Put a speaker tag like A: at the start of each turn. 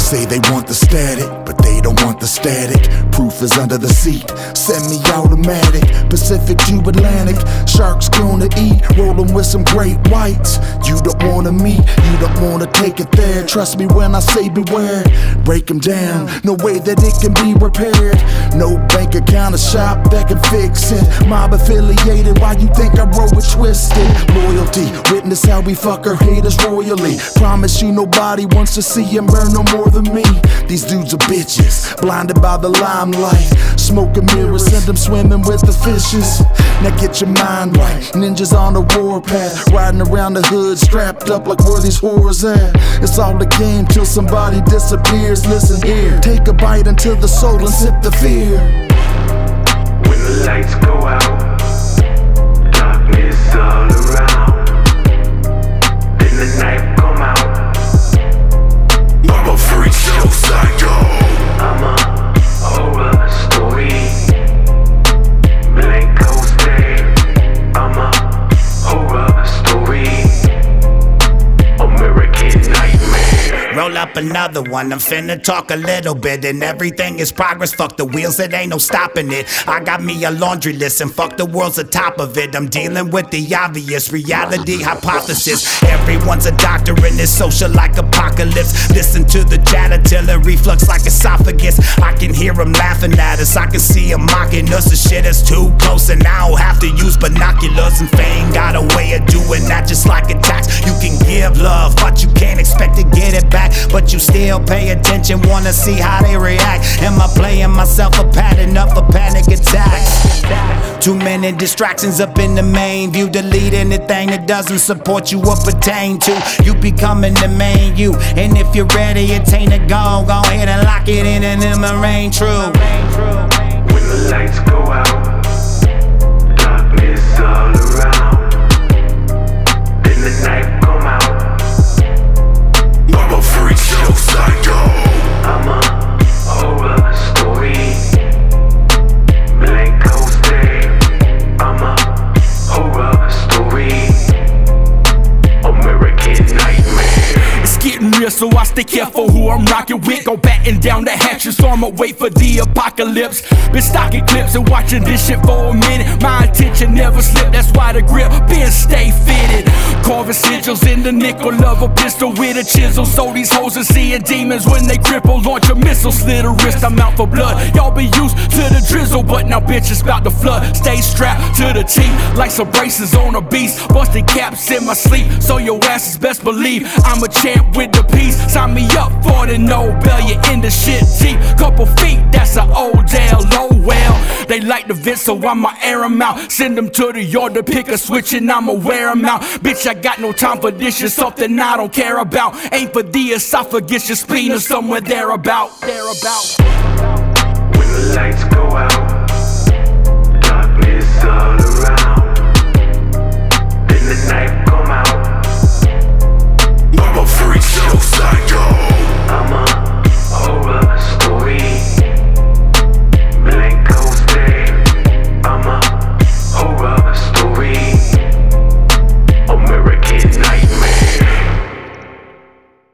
A: say they want the static, but they don't want the static. Proof is under the seat, semi-automatic, Pacific to Atlantic. Sharks gonna eat, rolling with some great whites. You don't wanna meet, you don't wanna take it there. Trust me when I say beware. Break them down, no way that it can be repaired. No bank account or shop that can fix it. Mob affiliated, why you think I roll with Twisted? Loyalty, witness how we fuck our haters royally. Promise you nobody wants to see him burn no more than me. These dudes are bitches, blinded by the limelight. Smoke and mirrors, send them swimming with the fishes. Now get your mind right, ninjas on the warpath, riding around the hood, strapped up like where these whores at. It's all a game till somebody disappears. Listen here, take a bite into the soul and sip the fear.
B: When the lights go out, darkness all around. Then the night come out.
C: I'm a freak show psycho.
B: I'm a horror story. Blank coaster. I'm a horror story. American nightmare.
D: Roll up another one, I'm finna talk a little bit. And everything is progress, fuck the wheels, it ain't no stopping it. I got me a laundry list and fuck the world's the top of it. I'm dealing with the obvious, reality hypothesis. Everyone's a doctor in this social like apocalypse. Listen to the chatter till it reflux like esophagus. I can hear them laughing at us, I can see them mocking us. The shit is too close and I don't have to use binoculars. And fame got a way of doing that just like a tax. You can give love, but you can't expect to get it back. But you still pay attention, wanna see how they react. Am I playing myself a pattern up for panic attacks? Too many distractions up in the main view. Delete anything that doesn't support you or pertain to you becoming the main you. And if you're ready, it ain't a go ahead and lock it in and it remain true.
B: When the lights go out, darkness all around. Then the night come out.
C: I'm a freak show psycho.
B: I'm a horror story. Blank coaster. I'm a horror story. American nightmare.
E: It's getting real, so I stay careful who I'm rocking with. Go batting down the hatches, so I'ma wait for the apocalypse. Been stocking clips and watching this shit for a minute. My attention never slip, that's why the grip been stay fitted. Carving sigils in the nickel of a pistol with a chisel. So these hoes are seeing demons when they cripple. Launch a missile, slit a wrist, I'm out for blood. Y'all be used to the drizzle, but now bitch it's about to flood. Stay strapped to the teeth like some braces on a beast. Busting caps in my sleep, so your ass is best believe I'm a champ with the peace. Sign me up for the Nobel, you in the shit deep. Couple feet, that's an old Dale, oh well. They like the vent, so I'ma air them out. Send them to the yard to pick a switch and I'ma wear them out. Bitch, I got no time for this, you're something I don't care about. Ain't for the esophagus, your spleen or somewhere thereabout.
B: When the lights go out, darkness all around. Then the night come out.
C: I'm a freak show psycho.